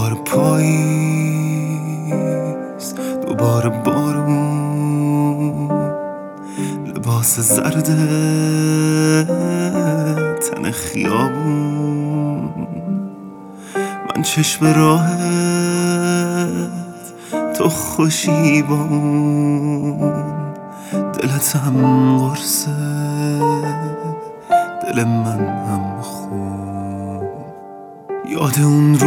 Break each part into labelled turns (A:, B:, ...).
A: دوباره پاییز، دوباره بارون، لباس زرد تن خیابون، من چشم راهت تو خوشیبان، دلتم قرصه دل من هم خون. یاد اون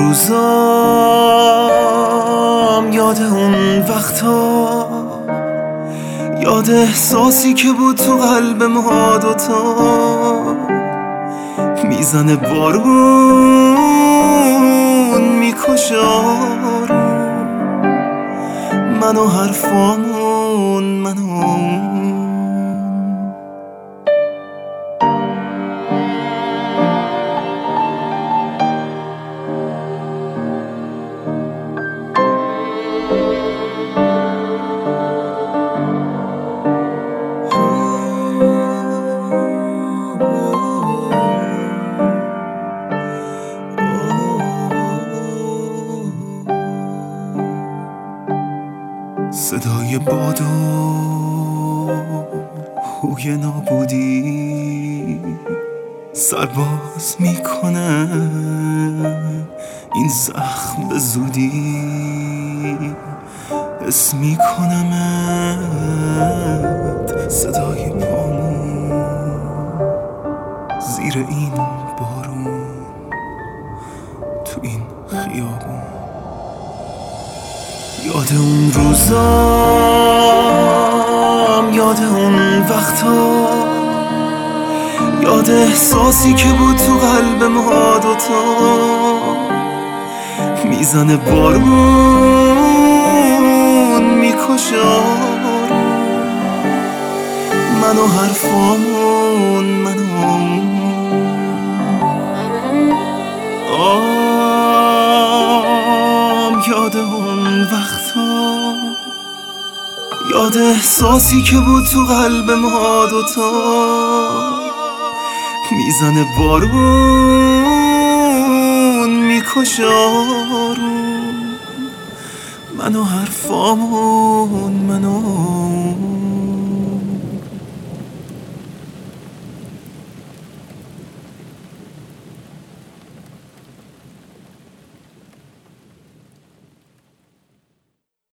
A: روزام، یاد اون وقتا، یاد احساسی که بود تو قلب ما دوتا. میزنه بارون، میکشه آروم، من و حرفامون، من و صدای باد و هوی نابودی سرباز میکنه این زخم به زودی. حس میکنمت صدای پامون زیر این بارون تو این خیابون. یاد اون روزام، یاد اون وقتا، یاد احساسی که بود تو قلب ما دوتا. میزنه بارون، میکشه آروم، من و حرفامون، من و یاد اون وقتا، یاد احساسی که بود تو قلب ما دوتا. میزنه بارون، میکشه آروم، من و حرفامون، من و